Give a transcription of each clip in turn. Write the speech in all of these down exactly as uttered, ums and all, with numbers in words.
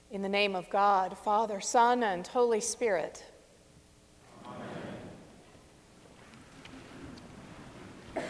In the name of God, Father, Son, and Holy Spirit. Amen.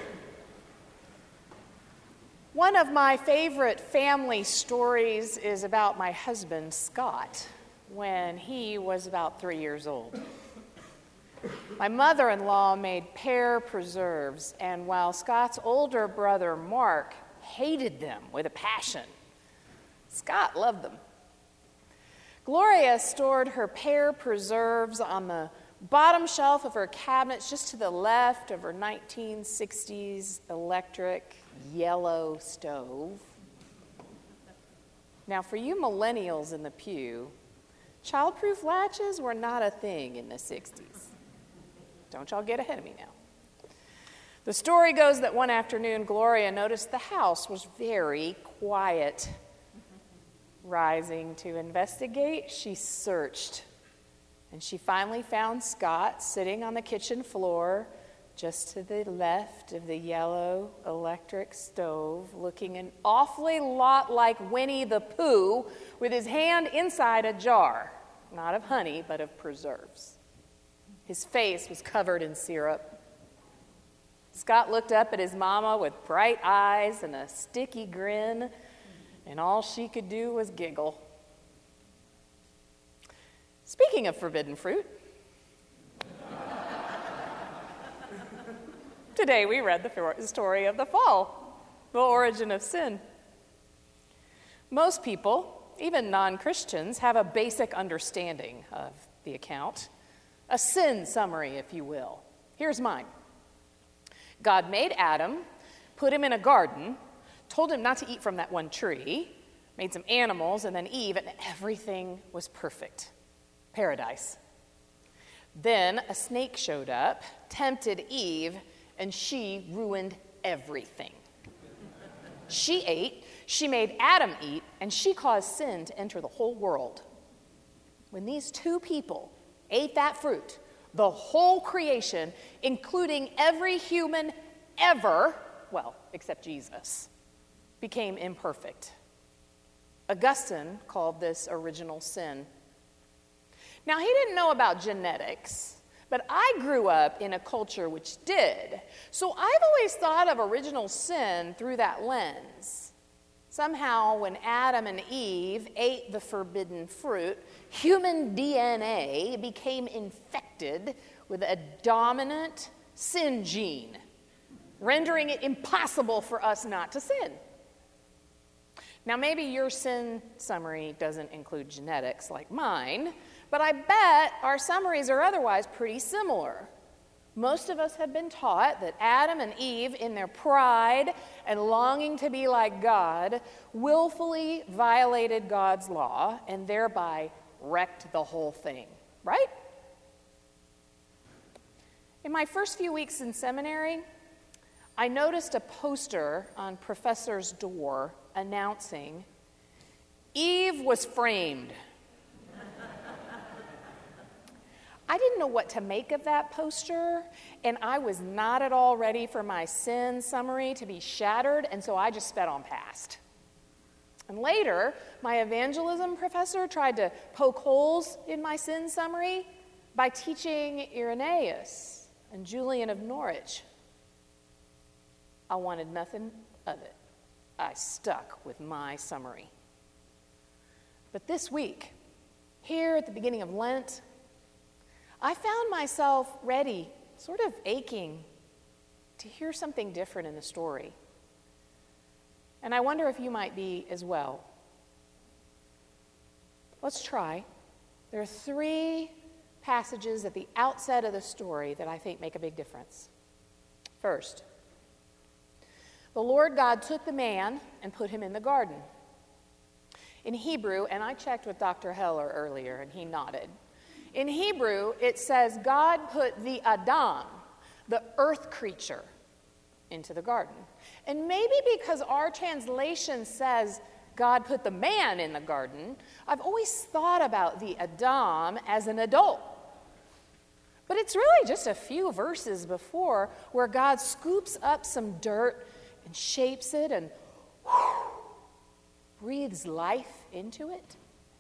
One of my favorite family stories is about my husband, Scott, when he was about three years old. My mother-in-law made pear preserves, and while Scott's older brother, Mark, hated them with a passion, Scott loved them. Gloria stored her pear preserves on the bottom shelf of her cabinets just to the left of her nineteen sixties electric yellow stove. Now, for you millennials in the pew, childproof latches were not a thing in the sixties. Don't y'all get ahead of me now. The story goes that one afternoon, Gloria noticed the house was very quiet. Rising to investigate, she searched, and she finally found Scott sitting on the kitchen floor just to the left of the yellow electric stove, looking an awfully lot like Winnie the Pooh with his hand inside a jar, not of honey, but of preserves. His face was covered in syrup. Scott looked up at his mama with bright eyes and a sticky grin, and all she could do was giggle. Speaking of forbidden fruit, today we read the story of the fall, the origin of sin. Most people, even non-Christians, have a basic understanding of the account. A sin summary, if you will. Here's mine. God made Adam, put him in a garden, told him not to eat from that one tree, made some animals, and then Eve, and everything was perfect. Paradise. Then a snake showed up, tempted Eve, and she ruined everything. She ate, she made Adam eat, and she caused sin to enter the whole world. When these two people ate that fruit, the whole creation, including every human ever, well, except Jesus, became imperfect. Augustine called this original sin. Now, he didn't know about genetics, but I grew up in a culture which did. So I've always thought of original sin through that lens. Somehow, when Adam and Eve ate the forbidden fruit, human D N A became infected with a dominant sin gene, rendering it impossible for us not to sin. Now, maybe your sin summary doesn't include genetics like mine, but I bet our summaries are otherwise pretty similar. Most of us have been taught that Adam and Eve, in their pride and longing to be like God, willfully violated God's law and thereby wrecked the whole thing, right? In my first few weeks in seminary, I noticed a poster on professor's door announcing, "Eve was framed." I didn't know what to make of that poster, and I was not at all ready for my sin summary to be shattered, and so I just sped on past. And later, my evangelism professor tried to poke holes in my sin summary by teaching Irenaeus and Julian of Norwich. I wanted nothing of it. I stuck with my summary. But this week, here at the beginning of Lent, I found myself ready, sort of aching, to hear something different in the story. And I wonder if you might be as well. Let's try. There are three passages at the outset of the story that I think make a big difference. First, the Lord God took the man and put him in the garden. In Hebrew, and I checked with Doctor Heller earlier, and he nodded. In Hebrew, it says God put the Adam, the earth creature, into the garden. And maybe because our translation says God put the man in the garden, I've always thought about the Adam as an adult. But it's really just a few verses before where God scoops up some dirt and shapes it and whew, breathes life into it.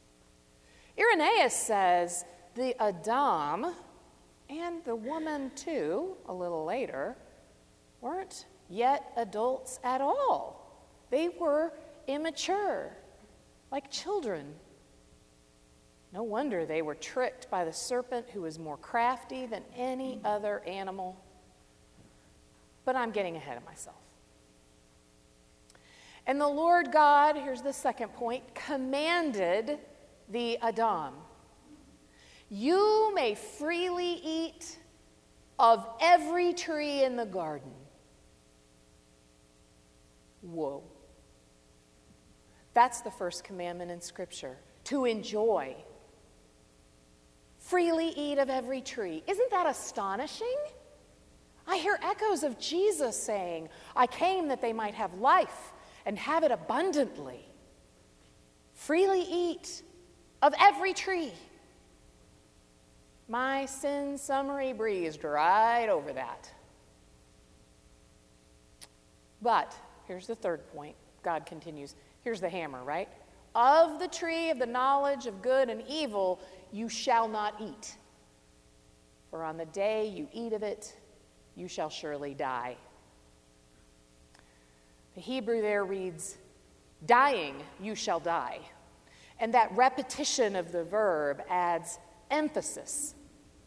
Irenaeus says the Adam and the woman too, a little later, weren't yet adults at all. They were immature, like children. No wonder they were tricked by the serpent, who was more crafty than any other animal. But I'm getting ahead of myself. And the Lord God, here's the second point, commanded the Adam, "You may freely eat of every tree in the garden." Whoa. That's the first commandment in Scripture, to enjoy. Freely eat of every tree. Isn't that astonishing? I hear echoes of Jesus saying, "I came that they might have life and have it abundantly." Freely eat of every tree. My sin summary breezed right over that. But here's the third point. God continues. Here's the hammer, right? Of the tree of the knowledge of good and evil you shall not eat. For on the day you eat of it, you shall surely die. The Hebrew there reads, dying you shall die. And that repetition of the verb adds emphasis.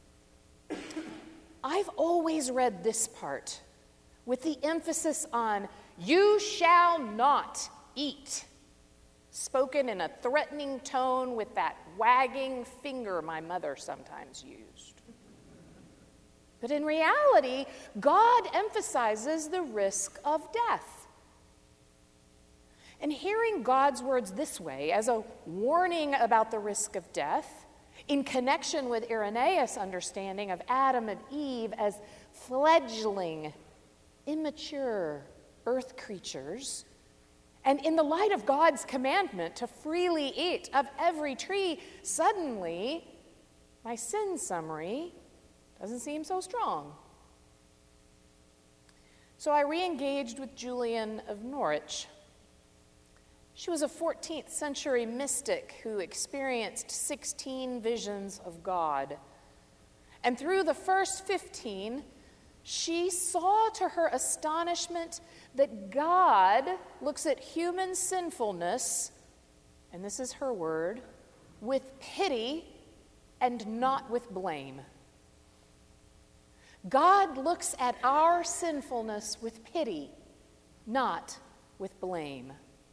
I've always read this part with the emphasis on you shall not eat, spoken in a threatening tone with that wagging finger my mother sometimes used. But in reality, God emphasizes the risk of death. And hearing God's words this way, as a warning about the risk of death, in connection with Irenaeus' understanding of Adam and Eve as fledgling, immature earth creatures, and in the light of God's commandment to freely eat of every tree, suddenly my sin summary doesn't seem so strong. So I re-engaged with Julian of Norwich. She was a fourteenth century mystic who experienced sixteen visions of God. And through the first fifteen, she saw to her astonishment that God looks at human sinfulness, and this is her word, with pity and not with blame. God looks at our sinfulness with pity, not with blame.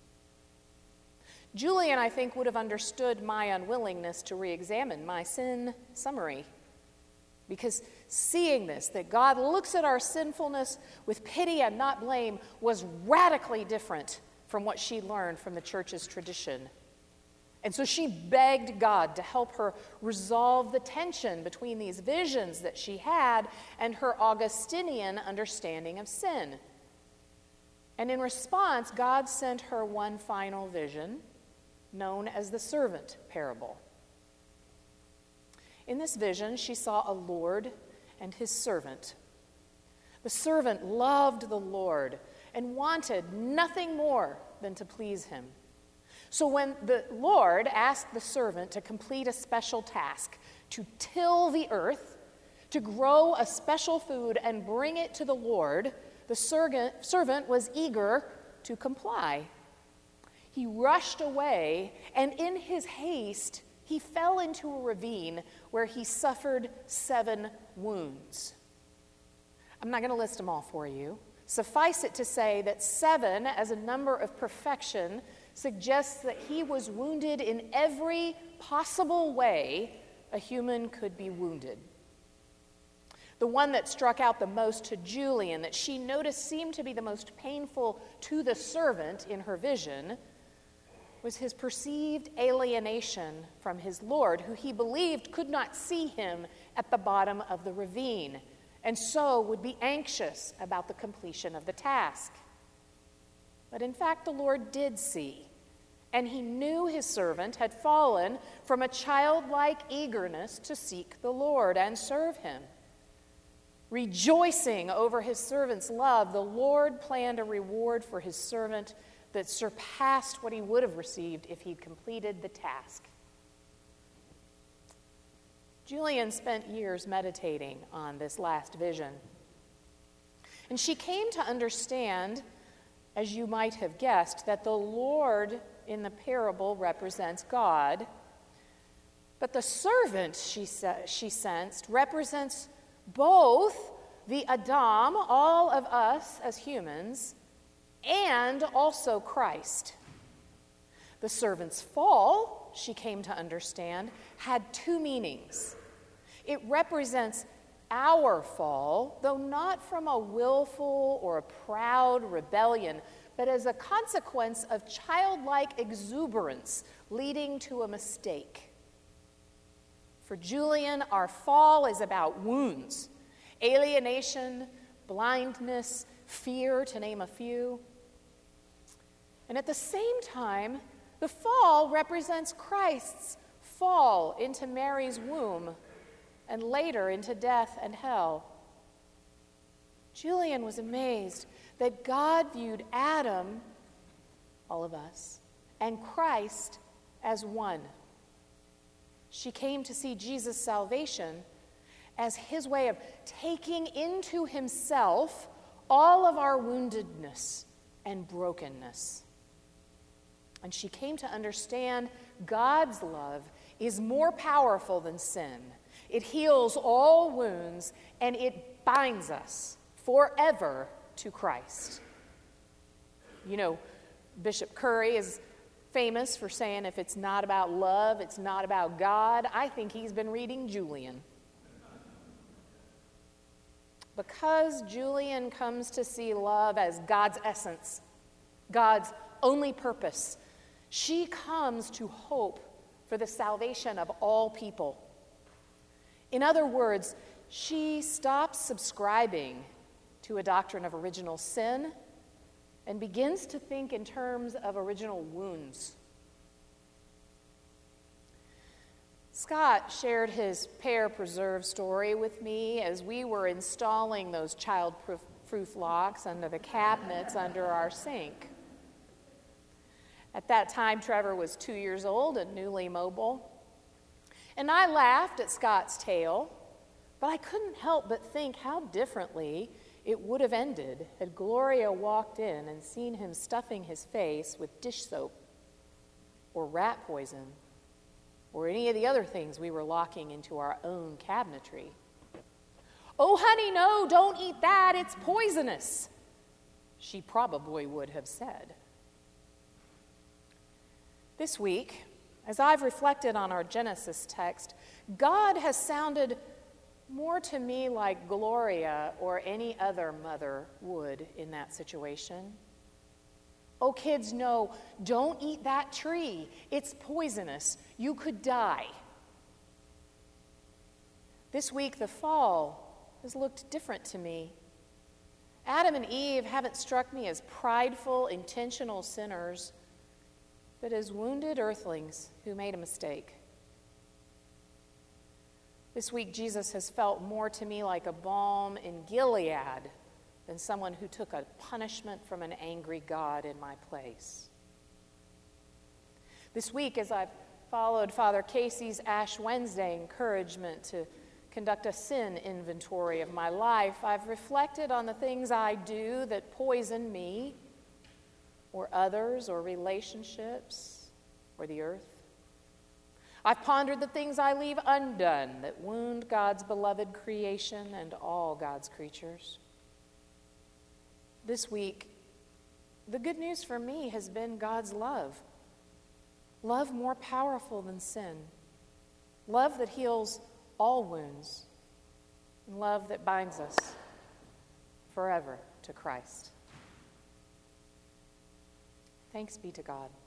Julian, I think, would have understood my unwillingness to re-examine my sin summary. Because seeing this, that God looks at our sinfulness with pity and not blame, was radically different from what she learned from the church's tradition. And so she begged God to help her resolve the tension between these visions that she had and her Augustinian understanding of sin. And in response, God sent her one final vision, known as the servant parable. In this vision, she saw a Lord and his servant. The servant loved the Lord and wanted nothing more than to please him. So when the Lord asked the servant to complete a special task, to till the earth, to grow a special food and bring it to the Lord, the servant was eager to comply. He rushed away, and in his haste, he fell into a ravine where he suffered seven wounds. I'm not going to list them all for you. Suffice it to say that seven, as a number of perfection, suggests that he was wounded in every possible way a human could be wounded. The one that struck out the most to Julian, that she noticed seemed to be the most painful to the servant in her vision, was his perceived alienation from his Lord, who he believed could not see him at the bottom of the ravine, and so would be anxious about the completion of the task. But in fact, the Lord did see, and he knew his servant had fallen from a childlike eagerness to seek the Lord and serve him. Rejoicing over his servant's love, the Lord planned a reward for his servant that surpassed what he would have received if he'd completed the task. Julian spent years meditating on this last vision. And she came to understand, as you might have guessed, that the Lord in the parable represents God, but the servant, she, sa- she sensed, represents both the Adam, all of us as humans, and also Christ. The servant's fall, she came to understand, had two meanings. It represents our fall, though not from a willful or a proud rebellion, but as a consequence of childlike exuberance leading to a mistake. For Julian, our fall is about wounds, alienation, blindness, fear, to name a few. And at the same time, the fall represents Christ's fall into Mary's womb and later into death and hell. Julian was amazed that God viewed Adam, all of us, and Christ as one. She came to see Jesus' salvation as his way of taking into himself all of our woundedness and brokenness. And she came to understand God's love is more powerful than sin. It heals all wounds, and it binds us forever to Christ. You know, Bishop Curry is famous for saying if it's not about love, it's not about God. I think he's been reading Julian. Because Julian comes to see love as God's essence, God's only purpose, she comes to hope for the salvation of all people. In other words, she stops subscribing to a doctrine of original sin and begins to think in terms of original wounds. Scott shared his Pear Preserve story with me as we were installing those child-proof locks under the cabinets under our sink. At that time, Trevor was two years old and newly mobile. And I laughed at Scott's tale, but I couldn't help but think how differently it would have ended had Gloria walked in and seen him stuffing his face with dish soap or rat poison or any of the other things we were locking into our own cabinetry. "Oh, honey, no, don't eat that. It's poisonous," she probably would have said. This week, as I've reflected on our Genesis text, God has sounded more to me like Gloria or any other mother would in that situation. "Oh, kids, no, don't eat that tree. It's poisonous. You could die." This week, the fall has looked different to me. Adam and Eve haven't struck me as prideful, intentional sinners, but as wounded earthlings who made a mistake. This week, Jesus has felt more to me like a balm in Gilead than someone who took a punishment from an angry God in my place. This week, as I've followed Father Casey's Ash Wednesday encouragement to conduct a sin inventory of my life, I've reflected on the things I do that poison me or others or relationships or the earth. I've pondered the things I leave undone that wound God's beloved creation and all God's creatures. This week, the good news for me has been God's love. Love more powerful than sin. Love that heals all wounds. And love that binds us forever to Christ. Thanks be to God.